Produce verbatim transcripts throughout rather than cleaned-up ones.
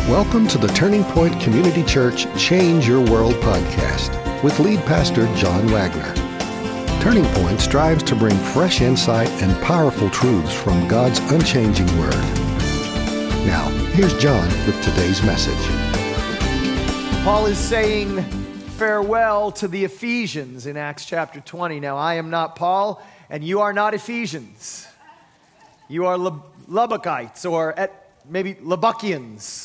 Welcome to the Turning Point Community Church Change Your World podcast with lead pastor John Wagner. Turning Point strives to bring fresh insight and powerful truths from God's unchanging Word. Now, here's John with today's message. Paul is saying farewell to the Ephesians in Acts chapter twenty. Now, I am not Paul, and you are not Ephesians. You are Lub- Lubbokites, or at maybe Lubbokians.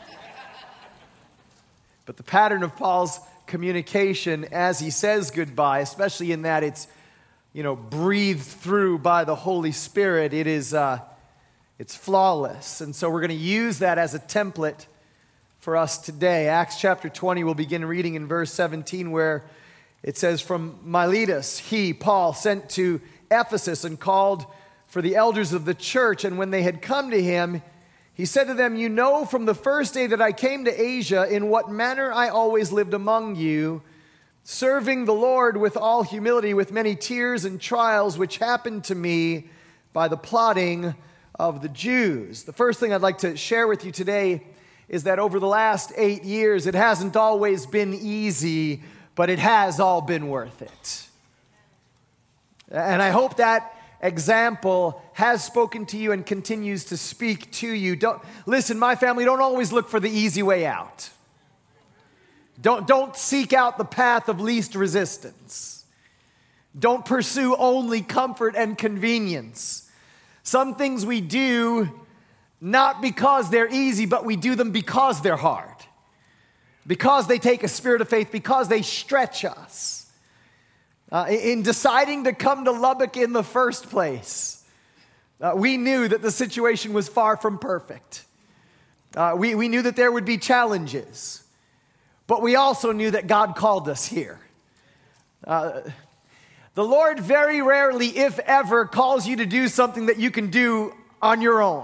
But the pattern of Paul's communication as he says goodbye, especially in that it's, you know, breathed through by the Holy Spirit, it is, uh, it's flawless. And so we're going to use that as a template for us today. Acts chapter twenty, we'll begin reading in verse seventeen, where it says, "From Miletus, he, Paul, sent to Ephesus and called for the elders of the church. And when they had come to him, he said to them, 'You know from the first day that I came to Asia in what manner I always lived among you, serving the Lord with all humility, with many tears and trials, which happened to me by the plotting of the Jews.'" The first thing I'd like to share with you today is that over the last eight years, it hasn't always been easy, but it has all been worth it. And I hope that example has spoken to you and continues to speak to you. Don't listen, my family, don't always look for the easy way out. Don't, don't seek out the path of least resistance. Don't pursue only comfort and convenience. Some things we do not because they're easy, but we do them because they're hard. Because they take a spirit of faith, because they stretch us. Uh, in deciding to come to Lubbock in the first place, uh, we knew that the situation was far from perfect. Uh, we, we knew that there would be challenges, but we also knew that God called us here. Uh, the Lord very rarely, if ever, calls you to do something that you can do on your own.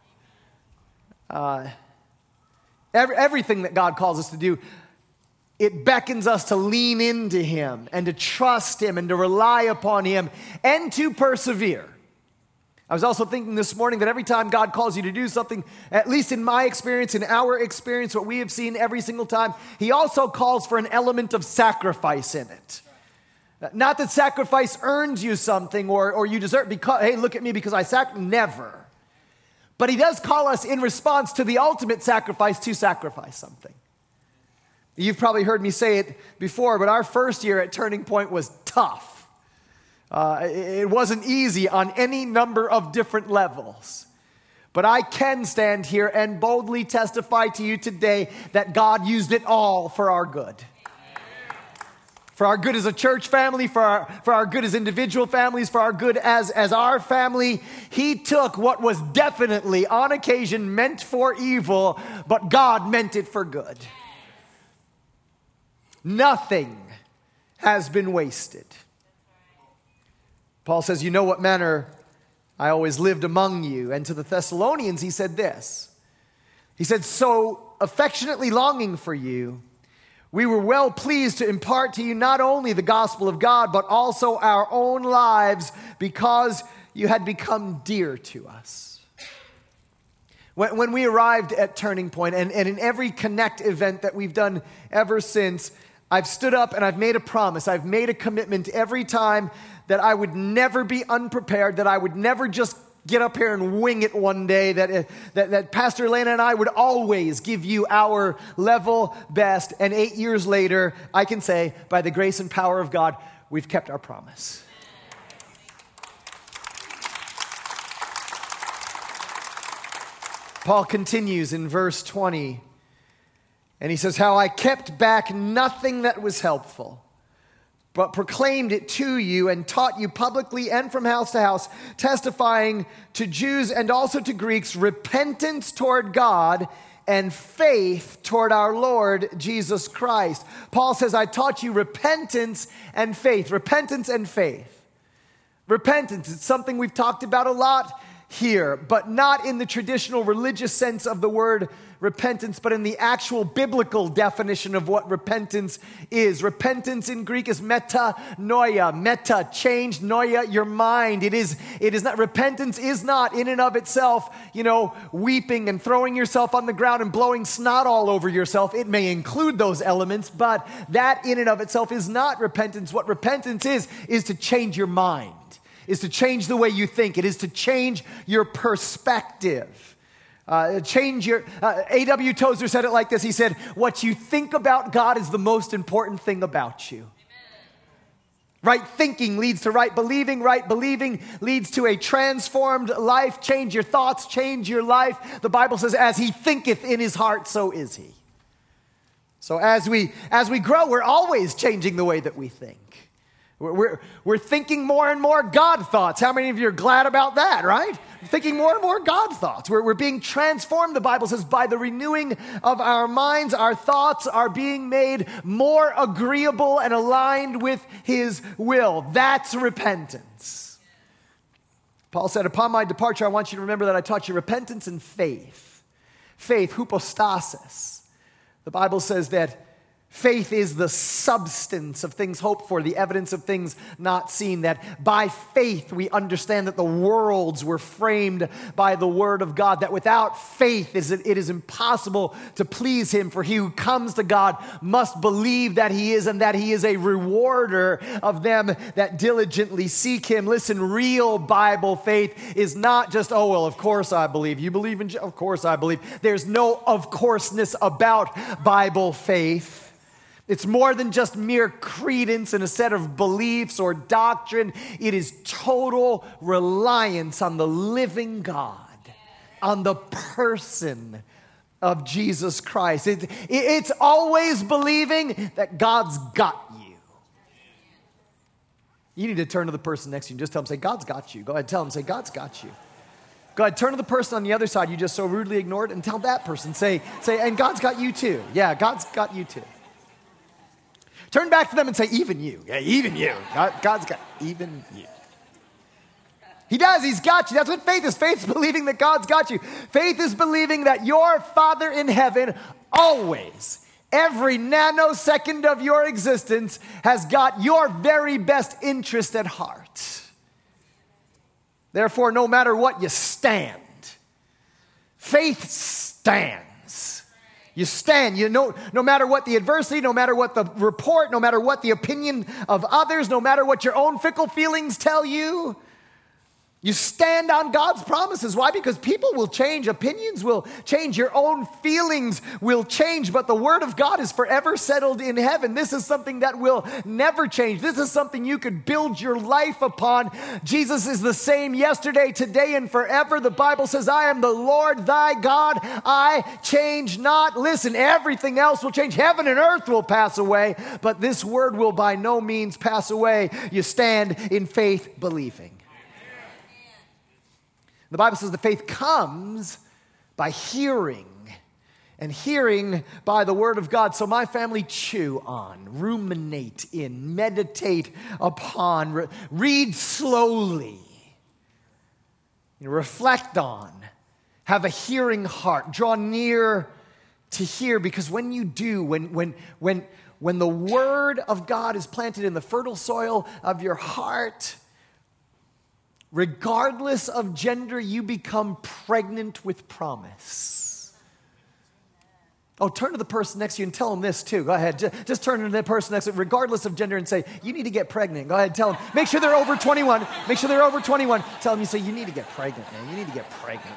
Uh, every, everything that God calls us to do, it beckons us to lean into Him and to trust Him and to rely upon Him and to persevere. I was also thinking this morning that every time God calls you to do something, at least in my experience, in our experience, what we have seen every single time, He also calls for an element of sacrifice in it. Not that sacrifice earns you something or, or you deserve, because, hey, look at me because I sacrificed. Never. But He does call us in response to the ultimate sacrifice to sacrifice something. You've probably heard me say it before, but our first year at Turning Point was tough. Uh, it wasn't easy on any number of different levels. But I can stand here and boldly testify to you today that God used it all for our good. For our good as a church family, for our, for our good as individual families, for our good as, as our family. He took what was definitely, on occasion, meant for evil, but God meant it for good. Nothing has been wasted. Paul says, "You know what manner I always lived among you." And to the Thessalonians, he said this. He said, "So affectionately longing for you, we were well pleased to impart to you not only the gospel of God, but also our own lives, because you had become dear to us." When, when we arrived at Turning Point, and, and in every Connect event that we've done ever since, I've stood up and I've made a promise. I've made a commitment every time that I would never be unprepared, that I would never just get up here and wing it one day, that, that, that Pastor Elena and I would always give you our level best. And eight years later, I can say, by the grace and power of God, we've kept our promise. Paul continues in verse twenty, and he says, "How I kept back nothing that was helpful, but proclaimed it to you and taught you publicly and from house to house, testifying to Jews and also to Greeks repentance toward God and faith toward our Lord Jesus Christ." Paul says, I taught you repentance and faith. Repentance and faith. Repentance, it's something we've talked about a lot here, but not in the traditional religious sense of the word repentance, but in the actual biblical definition of what repentance is. Repentance in Greek is metanoia. Meta, change, noia, your mind. It is, it is not, repentance is not in and of itself, you know, weeping and throwing yourself on the ground and blowing snot all over yourself. It may include those elements, but that in and of itself is not repentance. What repentance is, is to change your mind, is to change the way you think. It is to change your perspective. Uh, change your, uh, A W Tozer said it like this. He said, what you think about God is the most important thing about you. Amen. Right thinking leads to right believing. Right believing leads to a transformed life. Change your thoughts, change your life. The Bible says, as he thinketh in his heart, so is he. So as we, as we grow, we're always changing the way that we think. We're, we're, we're thinking more and more God thoughts. How many of you are glad about that, right? Thinking more and more God thoughts. We're, we're being transformed, the Bible says, by the renewing of our minds. Our thoughts are being made more agreeable and aligned with his will. That's repentance. Paul said, upon my departure, I want you to remember that I taught you repentance and faith. Faith, hypostasis. The Bible says that faith is the substance of things hoped for, the evidence of things not seen. That by faith we understand that the worlds were framed by the word of God. That without faith it is impossible to please him. For he who comes to God must believe that he is, and that he is a rewarder of them that diligently seek him. Listen, real Bible faith is not just, oh, well, of course I believe. You believe in, of course I believe. There's no of courseness about Bible faith. It's more than just mere credence in a set of beliefs or doctrine. It is total reliance on the living God, on the person of Jesus Christ. It, it, it's always believing that God's got you. You need to turn to the person next to you and just tell them, say, God's got you. Go ahead, tell them, say, God's got you. Go ahead, turn to the person on the other side you just so rudely ignored and tell that person, say, say, and God's got you too. Yeah, God's got you too. Turn back to them and say, even you. Yeah, even you. God, God's got even you. He does. He's got you. That's what faith is. Faith is believing that God's got you. Faith is believing that your Father in heaven always, every nanosecond of your existence, has got your very best interest at heart. Therefore, no matter what, you stand. Faith stands. You stand. You know, no matter what the adversity, no matter what the report, no matter what the opinion of others, no matter what your own fickle feelings tell you, you stand on God's promises. Why? Because people will change. Opinions will change. Your own feelings will change. But the word of God is forever settled in heaven. This is something that will never change. This is something you could build your life upon. Jesus is the same yesterday, today, and forever. The Bible says, I am the Lord thy God. I change not. Listen, everything else will change. Heaven and earth will pass away, but this word will by no means pass away. You stand in faith believing. The Bible says the faith comes by hearing, and hearing by the word of God. So my family, chew on, ruminate in, meditate upon, re- read slowly, you know, reflect on, have a hearing heart, draw near to hear. Because when you do, when when when when the word of God is planted in the fertile soil of your heart, regardless of gender, you become pregnant with promise. Oh, turn to the person next to you and tell them this too. Go ahead. Just, just turn to the person next to you, regardless of gender, and say, you need to get pregnant. Go ahead, tell them. Make sure they're over twenty-one. Make sure they're over twenty-one. Tell them, you say, you need to get pregnant, man. You need to get pregnant.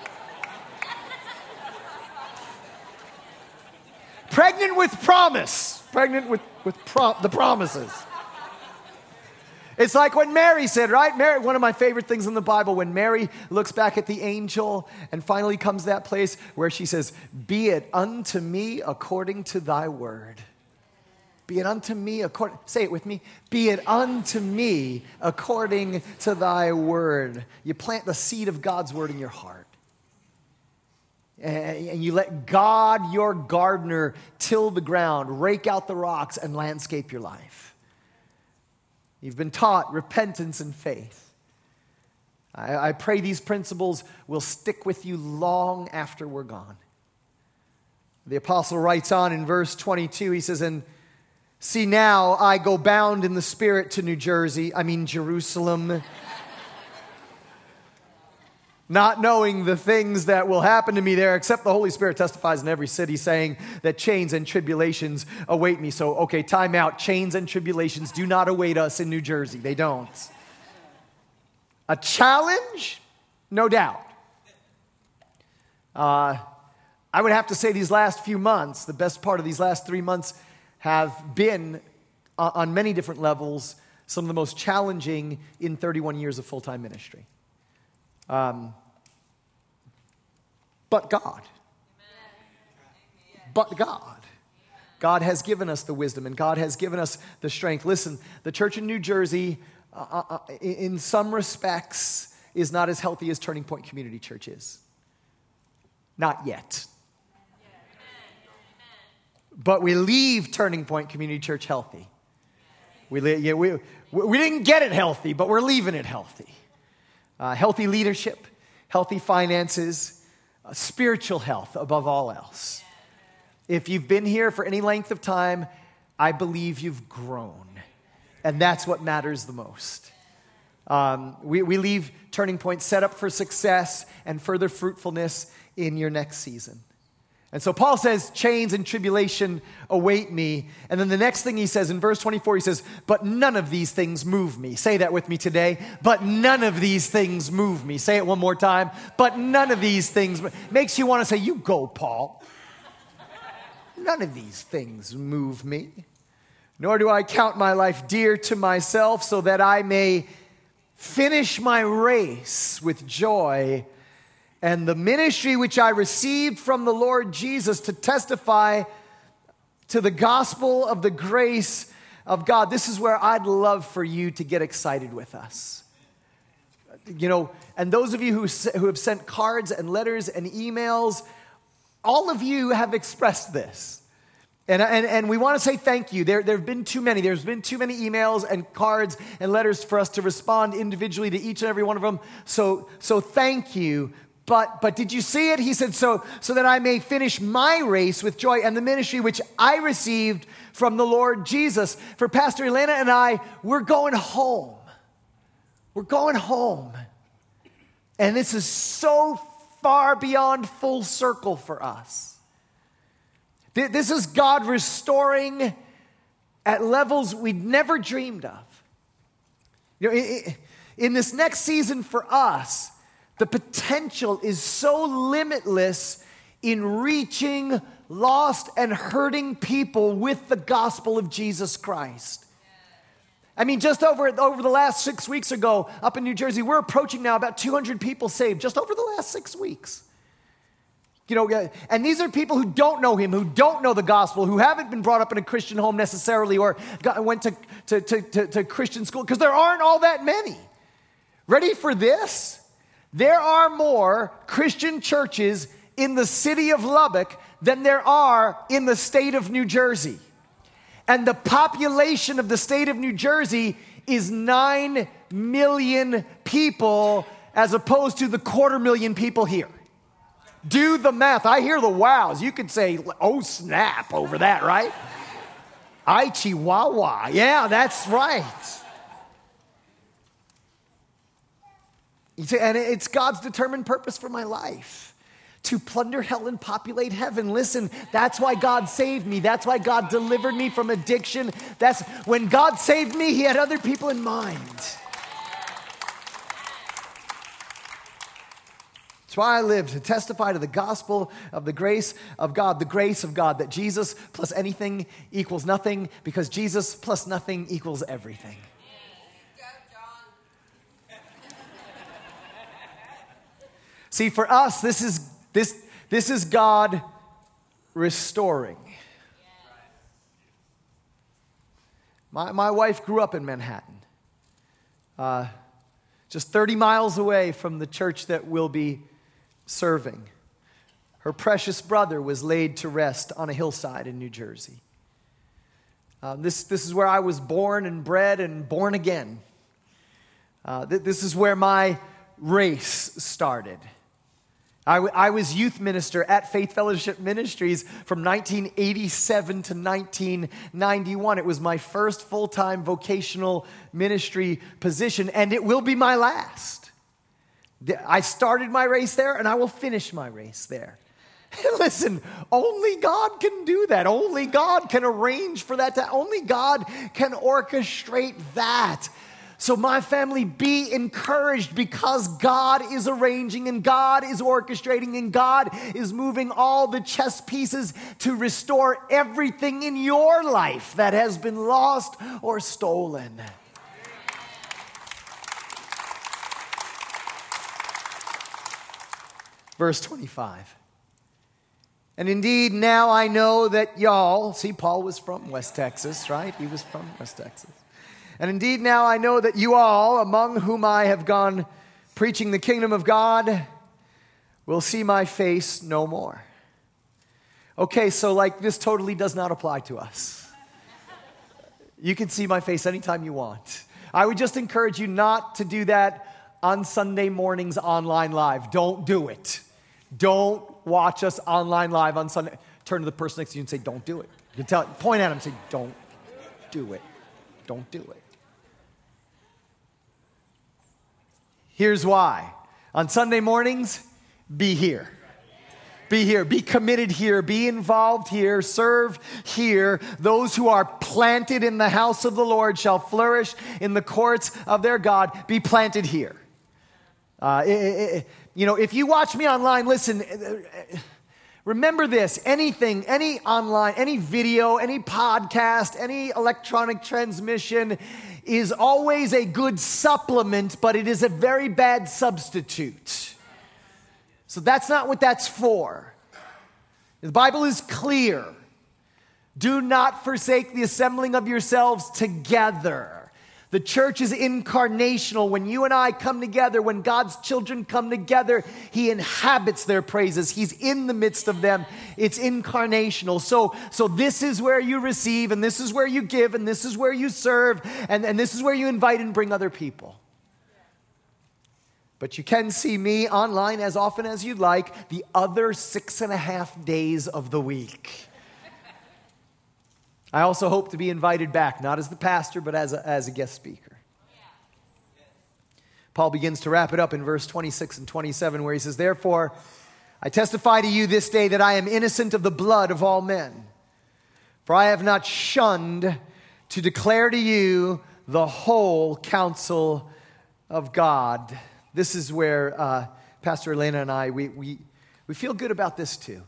Pregnant with promise. Pregnant with, with pro- the promises. It's like when Mary said, right? Mary, one of my favorite things in the Bible, when Mary looks back at the angel and finally comes to that place where she says, be it unto me according to thy word. Be it unto me according, say it with me. Be it unto me according to thy word. You plant the seed of God's word in your heart. And you let God, your gardener, till the ground, rake out the rocks, and landscape your life. You've been taught repentance and faith. I, I pray these principles will stick with you long after we're gone. The apostle writes on in verse twenty-two, he says, and see now I go bound in the Spirit to New Jersey, I mean Jerusalem, not knowing the things that will happen to me there, except the Holy Spirit testifies in every city, saying that chains and tribulations await me. So, okay, time out. Chains and tribulations do not await us in New Jersey. They don't. A challenge? No doubt. Uh, I would have to say these last few months, the best part of these last three months, have been, uh, on many different levels, some of the most challenging in thirty-one years of full-time ministry. Um, but God. But God. God has given us the wisdom and God has given us the strength. Listen, the church in New Jersey, uh, uh, in some respects, is not as healthy as Turning Point Community Church is. Not yet. But we leave Turning Point Community Church healthy. We, yeah, we, we didn't get it healthy, but we're leaving it healthy. Uh, healthy leadership, healthy finances, uh, spiritual health above all else. If you've been here for any length of time, I believe you've grown. And that's what matters the most. Um, we, we leave Turning Point set up for success and further fruitfulness in your next season. And so Paul says, chains and tribulation await me. And then the next thing he says in verse twenty-four, he says, but none of these things move me. Say that with me today. But none of these things move me. Say it one more time. But none of these things. Makes you want to say, you go, Paul. None of these things move me. Nor do I count my life dear to myself so that I may finish my race with joy and the ministry which I received from the Lord Jesus to testify to the gospel of the grace of God. This is where I'd love for you to get excited with us. You know, and those of you who, who have sent cards and letters and emails, all of you have expressed this. And, and, and we want to say thank you. There, there have been too many. There's been too many emails and cards and letters for us to respond individually to each and every one of them. So, so thank you. But, but did you see it? He said, so, so that I may finish my race with joy and the ministry which I received from the Lord Jesus. For Pastor Elena and I, we're going home. We're going home. And this is so far beyond full circle for us. This is God restoring at levels we'd never dreamed of. You know, in this next season for us, the potential is so limitless in reaching lost and hurting people with the gospel of Jesus Christ. I mean, just over, over the last six weeks ago, up in New Jersey, we're approaching now about two hundred people saved, just over the last six weeks. You know, and these are people who don't know him, who don't know the gospel, who haven't been brought up in a Christian home necessarily or got, went to, to, to, to, to Christian school, because there aren't all that many. Ready for this? There are more Christian churches in the city of Lubbock than there are in the state of New Jersey. And the population of the state of New Jersey is nine million people as opposed to the quarter million people here. Do the math. I hear the wows. You could say, oh snap over that, right? Ay chihuahua. Yeah, that's right. And it's God's determined purpose for my life, to plunder hell and populate heaven. Listen, that's why God saved me. That's why God delivered me from addiction. That's when God saved me, he had other people in mind. That's why I live, to testify to the gospel of the grace of God, the grace of God, that Jesus plus anything equals nothing, because Jesus plus nothing equals everything. See, for us, this is this this is God restoring. My my wife grew up in Manhattan, uh, just thirty miles away from the church that we'll be serving. Her precious brother was laid to rest on a hillside in New Jersey. Um, this this is where I was born and bred and born again. Uh, th- this is where my race started. I, w- I was youth minister at Faith Fellowship Ministries from nineteen eighty-seven to nineteen ninety-one. It was my first full-time vocational ministry position, and it will be my last. I started my race there, and I will finish my race there. Listen, only God can do that. Only God can arrange for that. To, only God can orchestrate that. So my family, be encouraged, because God is arranging and God is orchestrating and God is moving all the chess pieces to restore everything in your life that has been lost or stolen. Verse twenty-five. And indeed, now I know that y'all, see, Paul was from West Texas, right? He was from West Texas. And indeed, now I know that you all, among whom I have gone preaching the kingdom of God, will see my face no more. Okay, so like this totally does not apply to us. You can see my face anytime you want. I would just encourage you not to do that on Sunday mornings online live. Don't do it. Don't watch us online live on Sunday. Turn to the person next to you and say, don't do it. You can tell, point at him and say, don't do it. Don't do it. Here's why. On Sunday mornings, be here. Be here. Be committed here. Be involved here. Serve here. Those who are planted in the house of the Lord shall flourish in the courts of their God. Be planted here. Uh, it, it, you know, if you watch me online, listen, remember this. Anything, any online, any video, any podcast, any electronic transmission is always a good supplement, but it is a very bad substitute. So that's not what that's for. The Bible is clear. Do not forsake the assembling of yourselves together. The church is incarnational. When you and I come together, when God's children come together, He inhabits their praises. He's in the midst of them. It's incarnational. So, so this is where you receive, and this is where you give, and this is where you serve, and, and this is where you invite and bring other people. But you can see me online as often as you'd like the other six and a half days of the week. I also hope to be invited back, not as the pastor, but as a, as a guest speaker. Paul begins to wrap it up in verse twenty-six and twenty-seven, where he says, therefore, I testify to you this day that I am innocent of the blood of all men. For I have not shunned to declare to you the whole counsel of God. This is where uh, Pastor Elena and I, we, we, we feel good about this too.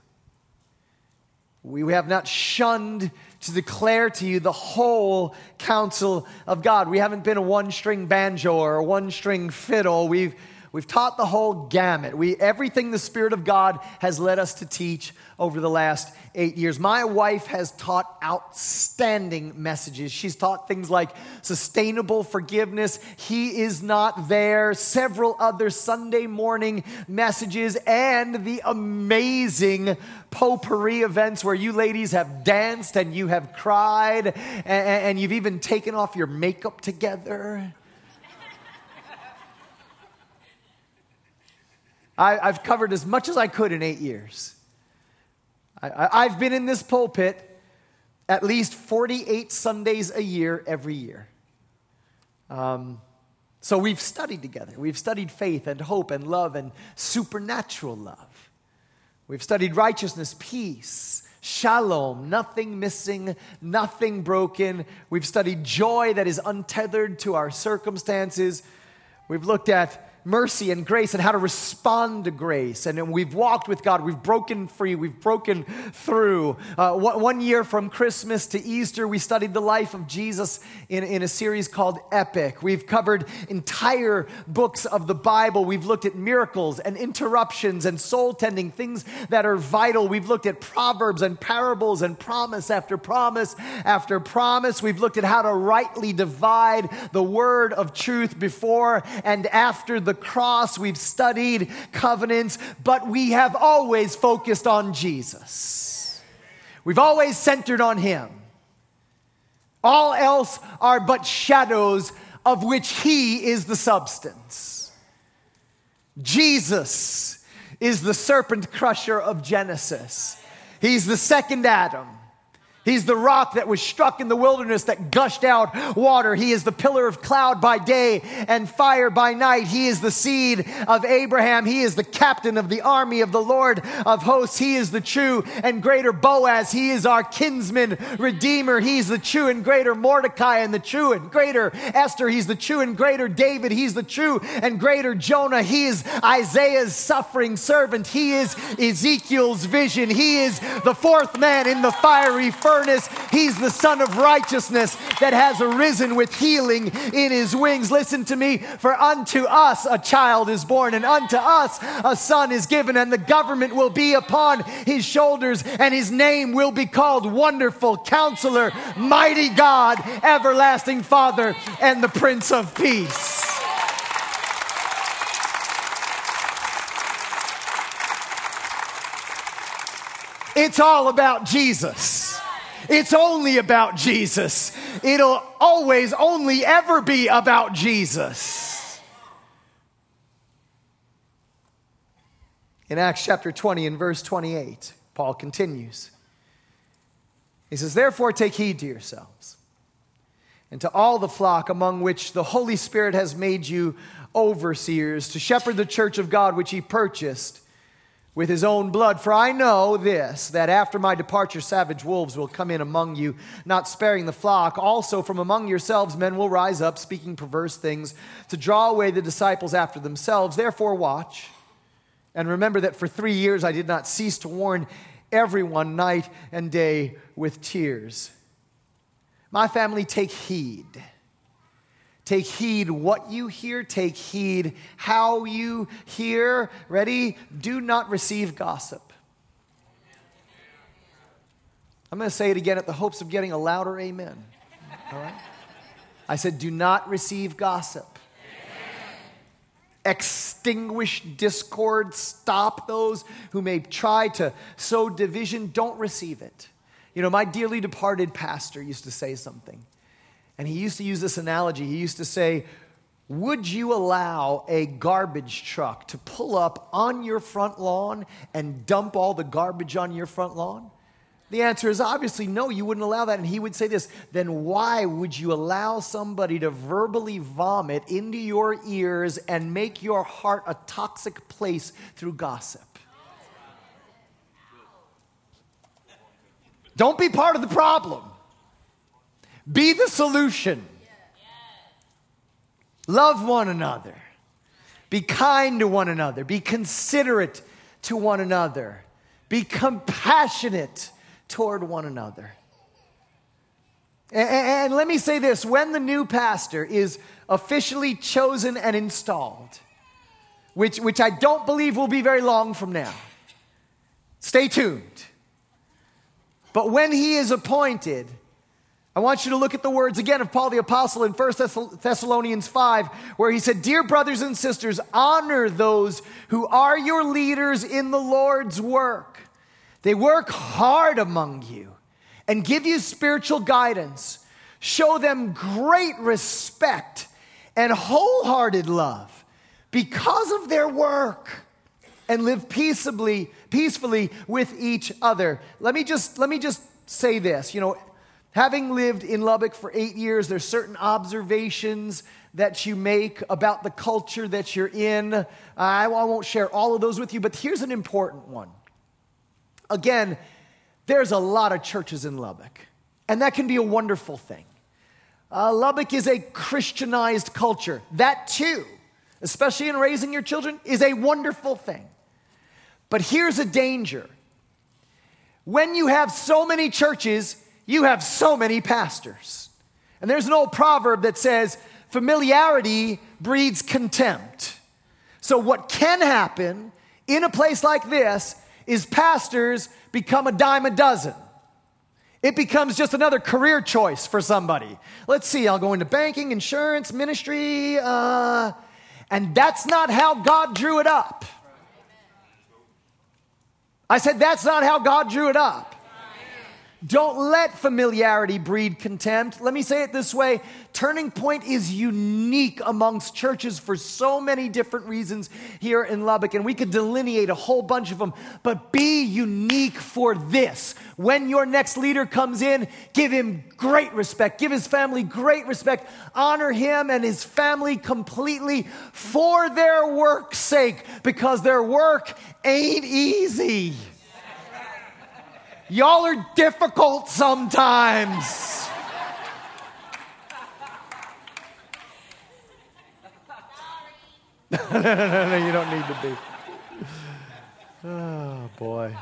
We have not shunned to declare to you the whole counsel of God. We haven't been a one-string banjo or a one-string fiddle. We've We've taught the whole gamut. We, everything the Spirit of God has led us to teach over the last eight years. My wife has taught outstanding messages. She's taught things like sustainable forgiveness, He is not there, several other Sunday morning messages, and the amazing potpourri events where you ladies have danced and you have cried and, and you've even taken off your makeup together. I, I've covered as much as I could in eight years. I, I, I've been in this pulpit at least forty-eight Sundays a year, every year. Um, so we've studied together. We've studied faith and hope and love and supernatural love. We've studied righteousness, peace, shalom, nothing missing, nothing broken. We've studied joy that is untethered to our circumstances. We've looked at mercy and grace and how to respond to grace. And we've walked with God. We've broken free. We've broken through. Uh, one year from Christmas to Easter, we studied the life of Jesus in, in a series called Epic. We've covered entire books of the Bible. We've looked at miracles and interruptions and soul tending, things that are vital. We've looked at proverbs and parables and promise after promise after promise. We've looked at how to rightly divide the word of truth before and after the The cross. We've studied covenants, but we have always focused on Jesus. We've always centered on Him. All else are but shadows of which He is the substance. Jesus is the serpent crusher of Genesis. He's the second Adam. He's the rock that was struck in the wilderness that gushed out water. He is the pillar of cloud by day and fire by night. He is the seed of Abraham. He is the captain of the army of the Lord of hosts. He is the true and greater Boaz. He is our kinsman redeemer. He's the true and greater Mordecai and the true and greater Esther. He's the true and greater David. He's the true and greater Jonah. He is Isaiah's suffering servant. He is Ezekiel's vision. He is the fourth man in the fiery furnace. He's the Son of righteousness that has arisen with healing in his wings. Listen to me. For unto us a child is born, and unto us a son is given, and the government will be upon his shoulders, and his name will be called Wonderful Counselor, Mighty God, Everlasting Father, and the Prince of Peace. It's all about Jesus. It's only about Jesus. It'll always, only ever be about Jesus. In Acts chapter twenty and verse twenty-eight, Paul continues. He says, therefore take heed to yourselves and to all the flock among which the Holy Spirit has made you overseers, to shepherd the church of God which he purchased with his own blood. For I know this, that after my departure savage wolves will come in among you, not sparing the flock. Also from among yourselves men will rise up, speaking perverse things, to draw away the disciples after themselves. Therefore watch, and remember that for three years I did not cease to warn everyone night and day with tears. My family, take heed. Take heed what you hear. Take heed how you hear. Ready? Do not receive gossip. I'm going to say it again at the hopes of getting a louder amen. All right? I said, do not receive gossip. Extinguish discord. Stop those who may try to sow division. Don't receive it. You know, my dearly departed pastor used to say something. And he used to use this analogy. He used to say, would you allow a garbage truck to pull up on your front lawn and dump all the garbage on your front lawn? The answer is obviously no, you wouldn't allow that. And he would say this, then why would you allow somebody to verbally vomit into your ears and make your heart a toxic place through gossip? Don't be part of the problem. Be the solution. Love one another. Be kind to one another. Be considerate to one another. Be compassionate toward one another. And, and let me say this, when the new pastor is officially chosen and installed, which, which I don't believe will be very long from now, stay tuned. But when he is appointed, I want you to look at the words again of Paul the Apostle in First Thessalonians five, where he said, dear brothers and sisters, honor those who are your leaders in the Lord's work. They work hard among you and give you spiritual guidance. Show them great respect and wholehearted love because of their work, and live peaceably, peacefully with each other. Let me just, let me just say this, you know, having lived in Lubbock for eight years, there's certain observations that you make about the culture that you're in. Uh, I won't share all of those with you, but here's an important one. Again, there's a lot of churches in Lubbock, and that can be a wonderful thing. Uh, Lubbock is a Christianized culture. That too, especially in raising your children, is a wonderful thing. But here's a danger. When you have so many churches, you have so many pastors. And there's an old proverb that says, familiarity breeds contempt. So what can happen in a place like this is pastors become a dime a dozen. It becomes just another career choice for somebody. Let's see, I'll go into banking, insurance, ministry, uh, and that's not how God drew it up. I said, that's not how God drew it up. Don't let familiarity breed contempt. Let me say it this way. Turning Point is unique amongst churches for so many different reasons here in Lubbock, and we could delineate a whole bunch of them, but be unique for this. When your next leader comes in, give him great respect. Give his family great respect. Honor him and his family completely for their work's sake, because their work ain't easy. Y'all are difficult sometimes. no, no, no, no, you don't need to be. Oh, boy.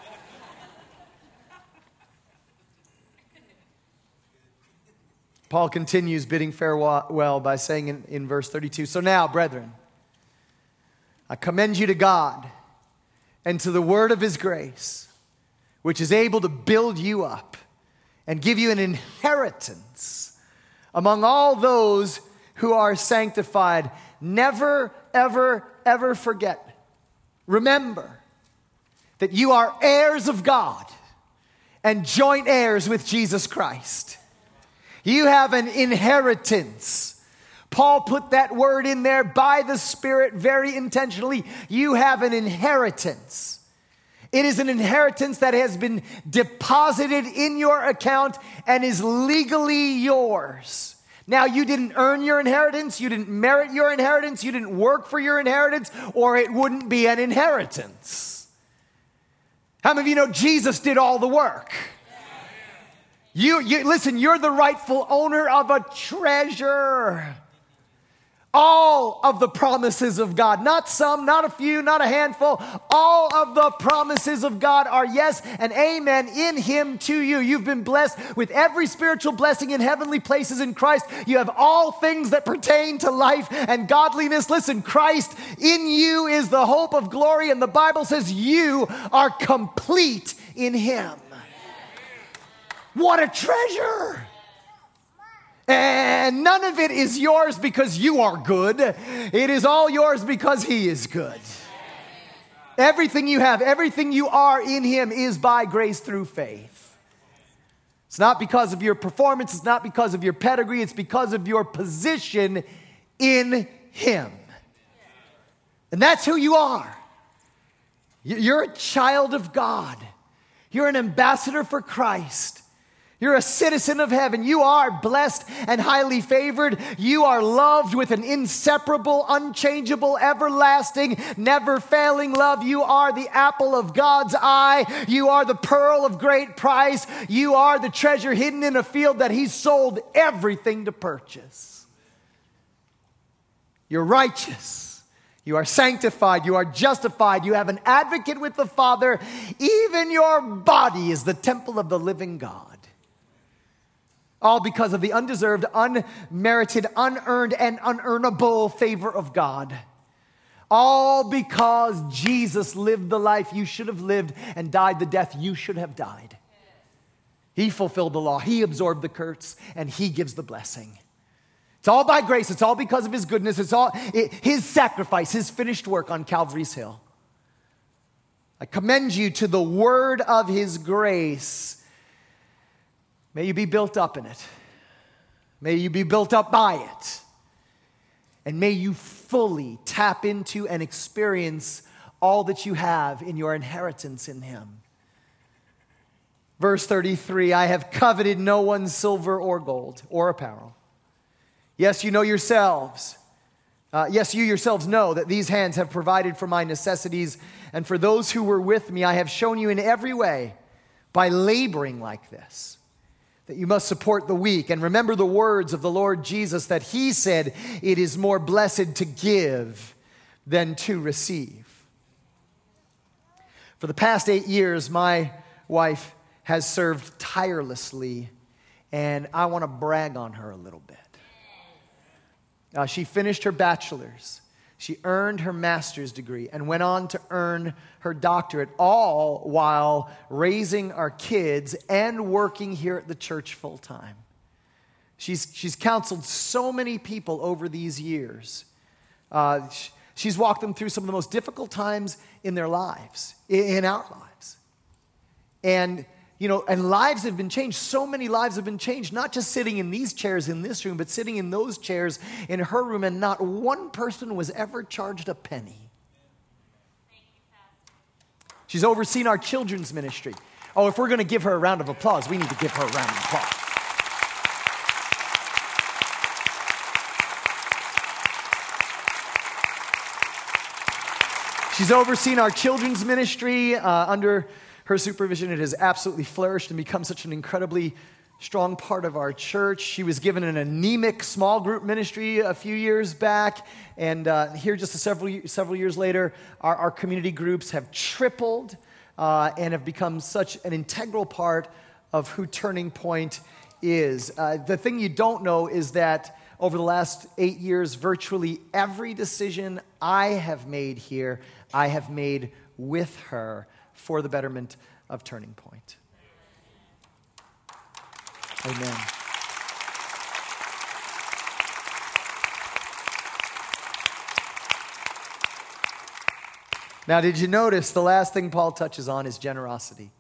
Paul continues bidding farewell by saying in, in verse thirty-two, "So now, brethren, I commend you to God and to the word of his grace, which is able to build you up and give you an inheritance among all those who are sanctified. Never, ever, ever forget. Remember that you are heirs of God and joint heirs with Jesus Christ. You have an inheritance." Paul put that word in there by the Spirit very intentionally. You have an inheritance. It is an inheritance that has been deposited in your account and is legally yours. Now, you didn't earn your inheritance, you didn't merit your inheritance, you didn't work for your inheritance, or it wouldn't be an inheritance. How many of you know Jesus did all the work? You, you listen, you're the rightful owner of a treasure. All of the promises of God, not some, not a few, not a handful. All of the promises of God are yes and amen in him to you. You've been blessed with every spiritual blessing in heavenly places in Christ. You have all things that pertain to life and godliness. Listen, Christ in you is the hope of glory, and the Bible says you are complete in him. What a treasure! And none of it is yours because you are good. It is all yours because he is good. Everything you have, everything you are in him is by grace through faith. It's not because of your performance. It's not because of your pedigree. It's because of your position in him. And that's who you are. You're a child of God. You're an ambassador for Christ. You're a citizen of heaven. You are blessed and highly favored. You are loved with an inseparable, unchangeable, everlasting, never failing love. You are the apple of God's eye. You are the pearl of great price. You are the treasure hidden in a field that he sold everything to purchase. You're righteous. You are sanctified. You are justified. You have an advocate with the Father. Even your body is the temple of the living God. All because of the undeserved, unmerited, unearned, and unearnable favor of God. All because Jesus lived the life you should have lived and died the death you should have died. He fulfilled the law. He absorbed the curse, and he gives the blessing. It's all by grace. It's all because of his goodness. It's all it, his sacrifice, his finished work on Calvary's Hill. I commend you to the word of his grace. May you be built up in it. May you be built up by it. And may you fully tap into and experience all that you have in your inheritance in him. Verse thirty-three, "I have coveted no one's silver or gold or apparel. Yes, you know yourselves. Uh, yes, you yourselves know that these hands have provided for my necessities, and for those who were with me, I have shown you in every way by laboring like this, that you must support the weak. And remember the words of the Lord Jesus, that he said, it is more blessed to give than to receive." For the past eight years, my wife has served tirelessly, and I want to brag on her a little bit. Uh, she finished her bachelor's. She earned her master's degree and went on to earn her doctorate, all while raising our kids and working here at the church full time. She's, she's counseled so many people over these years. Uh, she's walked them through some of the most difficult times in their lives, in our lives. And You know, and lives have been changed. So many lives have been changed, not just sitting in these chairs in this room, but sitting in those chairs in her room, and not one person was ever charged a penny. She's overseen our children's ministry. Oh, if we're going to give her a round of applause, we need to give her a round of applause. She's overseen our children's ministry uh, under her supervision. It has absolutely flourished and become such an incredibly strong part of our church. She was given an anemic small group ministry a few years back, and uh, here just a several several years later, our, our community groups have tripled uh, and have become such an integral part of who Turning Point is. Uh, the thing you don't know is that over the last eight years, virtually every decision I have made here, I have made with her for the betterment of Turning Point. Amen. Now, did you notice the last thing Paul touches on is generosity?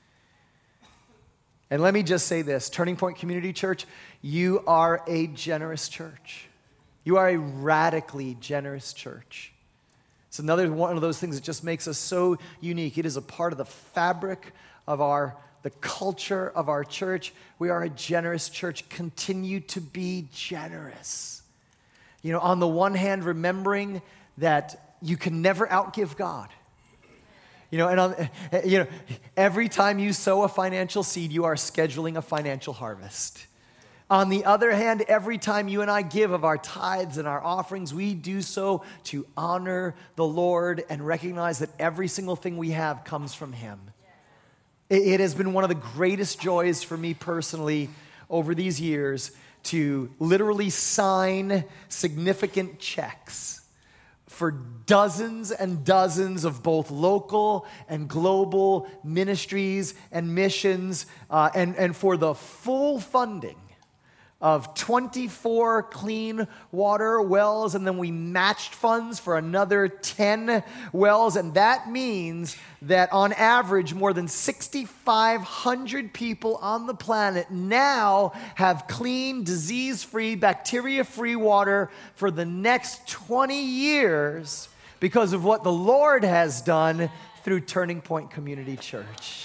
And let me just say this, Turning Point Community Church, you are a generous church. You are a radically generous church. It's another one of those things that just makes us so unique. It is a part of the fabric of our, the culture of our church. We are a generous church. Continue to be generous. You know, on the one hand, remembering that you can never outgive God. You know, and on, you know, every time you sow a financial seed, you are scheduling a financial harvest. On the other hand, every time you and I give of our tithes and our offerings, we do so to honor the Lord and recognize that every single thing we have comes from Him. It, it has been one of the greatest joys for me personally over these years to literally sign significant checks for dozens and dozens of both local and global ministries and missions, uh, and, and for the full funding of twenty-four clean water wells, and then we matched funds for another ten wells, and that means that on average more than six thousand five hundred people on the planet now have clean, disease-free, bacteria-free water for the next twenty years because of what the Lord has done through Turning Point Community Church.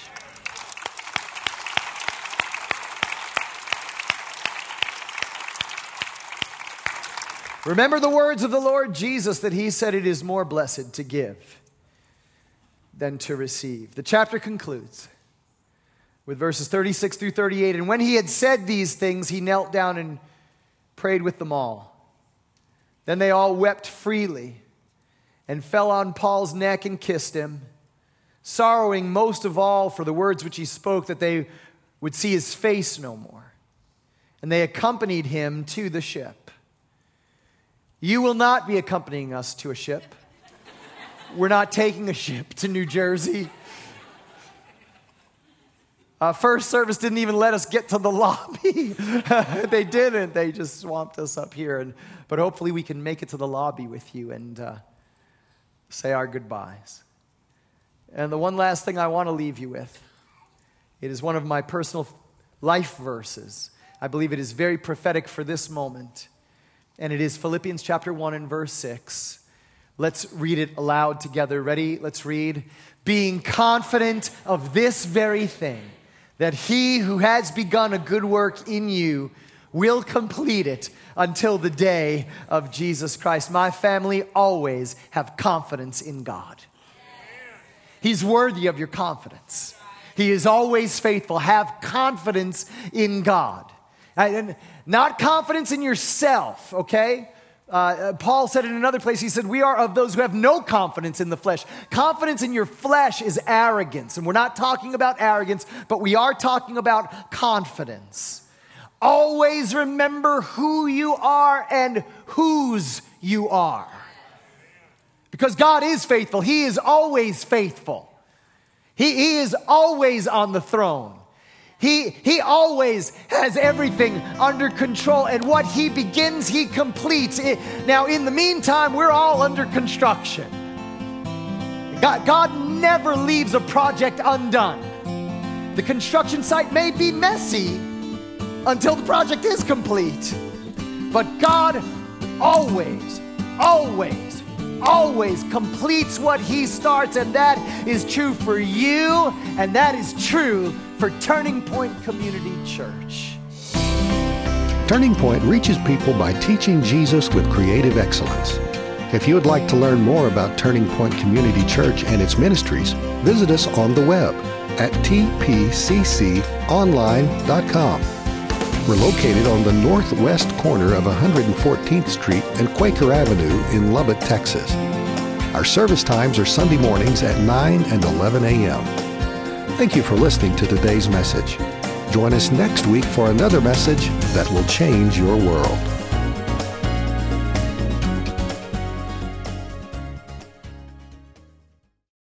Remember the words of the Lord Jesus that He said it is more blessed to give than to receive. The chapter concludes with verses thirty-six through thirty-eight. And when He had said these things, He knelt down and prayed with them all. Then they all wept freely and fell on Paul's neck and kissed him, sorrowing most of all for the words which he spoke, that they would see his face no more. And they accompanied him to the ship. You will not be accompanying us to a ship. We're not taking a ship to New Jersey. Uh, first service didn't even let us get to the lobby. They didn't. They just swamped us up here. And, but hopefully we can make it to the lobby with you and uh, say our goodbyes. And the one last thing I want to leave you with, it is one of my personal life verses. I believe it is very prophetic for this moment. And it is Philippians chapter one and verse six. Let's read it aloud together. Ready? Let's read. Being confident of this very thing, that He who has begun a good work in you will complete it until the day of Jesus Christ. My family always have confidence in God. He's worthy of your confidence. He is always faithful. Have confidence in God. And not confidence in yourself, okay? Uh, Paul said in another place, he said, we are of those who have no confidence in the flesh. Confidence in your flesh is arrogance. And we're not talking about arrogance, but we are talking about confidence. Always remember who you are and whose you are. Because God is faithful. He is always faithful. He, he is always on the throne. He, he always has everything under control, and what He begins, He completes. It, now, in the meantime, we're all under construction. God, God never leaves a project undone. The construction site may be messy until the project is complete. But God always, always, always completes what He starts, and that is true for you, and that is true for Turning Point Community Church. Turning Point reaches people by teaching Jesus with creative excellence. If you would like to learn more about Turning Point Community Church and its ministries, visit us on the web at t p c c online dot com. We're located on the northwest corner of one hundred fourteenth Street and Quaker Avenue in Lubbock, Texas. Our service times are Sunday mornings at nine and eleven a.m. Thank you for listening to today's message. Join us next week for another message that will change your world.